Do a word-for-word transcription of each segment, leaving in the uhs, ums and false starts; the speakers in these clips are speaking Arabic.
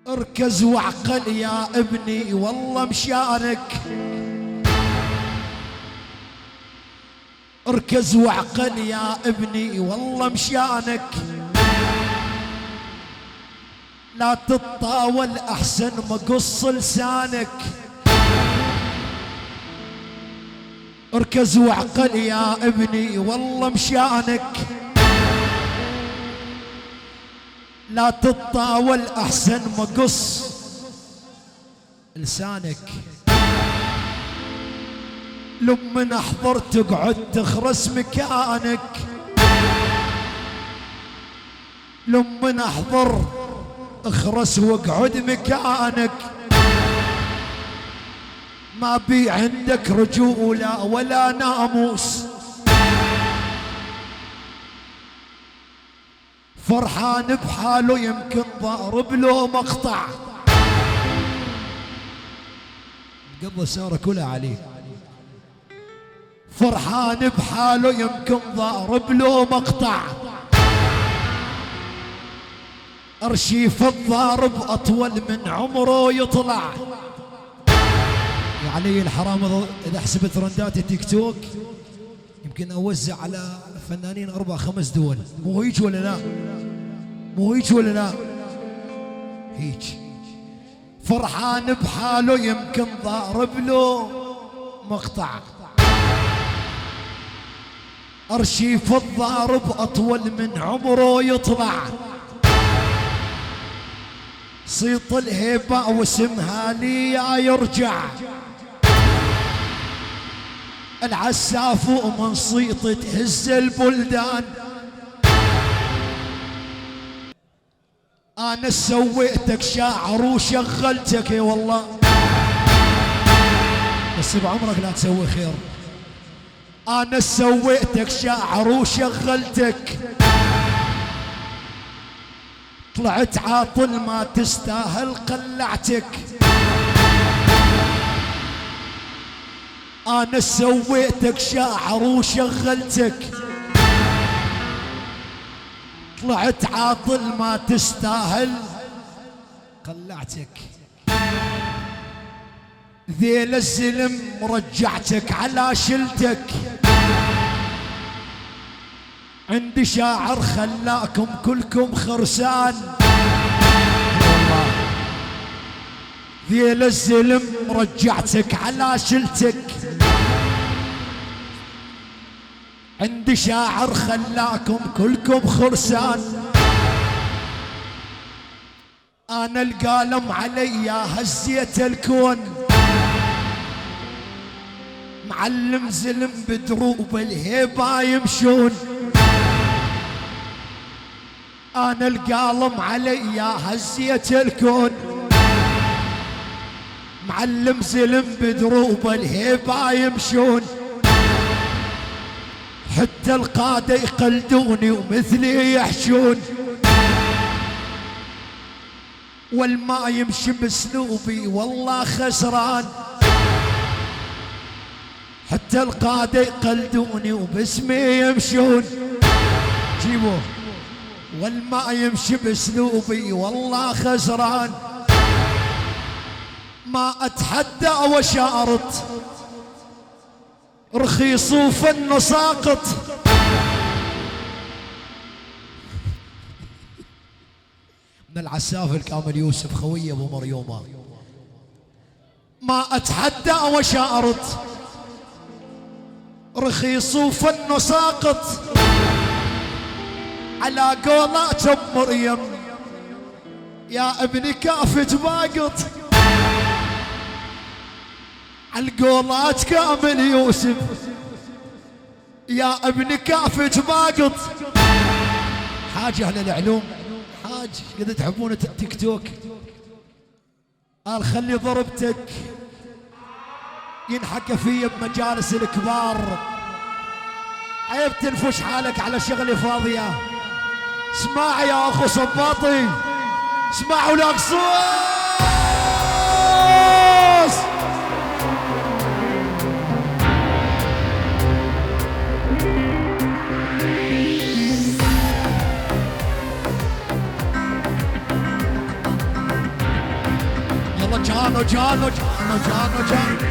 اركز وعقل يا ابني والله مشانك، اركز وعقل يا ابني والله مشانك، لا تتطاول احسن ما قص لسانك. اركز وعقل يا ابني والله مشانك، لا تتطاول احسن ما قص لسانك. لما احضر تقعد تخرس مكانك، لما احضر اخرس واقعد مكانك. ما بي عندك رجولة ولا ناموس، فرحان بحاله يمكن ضارب له مقطع. قبل سارة كلها عليه، فرحان بحاله يمكن ضارب له مقطع. ارشيف الضارب اطول من عمره يطلع. يا علي الحرام اذا حسبت ترندات التيك توك يمكن اوزع على فنانين اربع خمس دول. مو هيك ولا لا؟ مو هيك ولا لا؟ هيك. فرحان بحاله يمكن ضارب له مقطع. ارشيف الضارب اطول من عمره يطلع. صيت الهيبة واسمها لي يا يرجع. العساف ومن صيت تهز البلدان. انا سويتك شاعر وشغلتك يا والله، بس بعمرك لا تسوي خير. انا سويتك شاعر وشغلتك، طلعت عاطل ما تستاهل قلعتك. انا سويتك شاعر وشغلتك، طلعت عاطل ما تستاهل قلعتك. ذيل الزلم رجعتك على شلتك. عندي شاعر خلاكم كلكم خرسان. ذيل الزلم رجعتك على شلتك. عندي شاعر خلاكم كلكم خرسان. انا القالم علي هزيت الكون. معلم زلم بدروب الهيبة يمشون. انا القالم علي هزيت الكون. معلم زلم بدروب الهيبة يمشون. حتى القادة يقلدوني ومثلي يحشون. والما يمشي باسلوبي والله خسران. حتى القادة يقلدوني وباسمي يمشون. جيبوه. والما يمشي باسلوبي والله خسران. ما اتحدى وشارط، رخيص وفن ساقط. من العساف الكامل يوسف خوي ابو مريومه. ما اتحدى وشارط، رخيص وفن ساقط. على قولات ام مريم يا ابني كافة باقط. على القولات كامل يوسف يا ابني كافة باقط. حاج اهل العلوم، حاج قد تحبون التيك توك، قال خلي ضربتك ينحكى فيا بمجالس الكبار. عيب تنفش حالك على شغلي فاضية. اسمع يا اخو صباطي، اسمعوا الاقصوص. يلا جانو جانو جانو جانو جانو.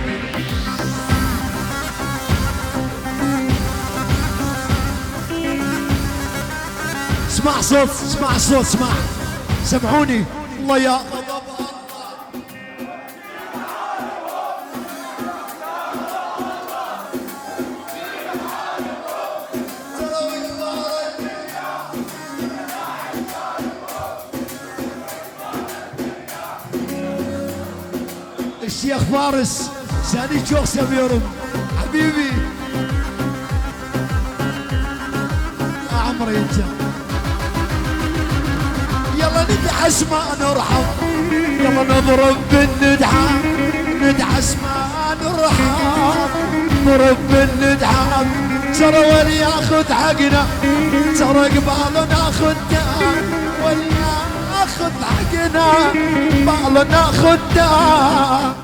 اسمع صوت اسمع صوت اسمع سمعوني الله يا الشيخ فارس ساني شوخ سميرم حبيبي يا عمري انت. يلا ندعس ما نرحم يلا نضرب بالندحام ندعس ما نرحم نضرب بالندحام. ترى ولي ياخذ حقنا ترى قبال ناخذ ولي ياخذ حقنا قبال ناخذ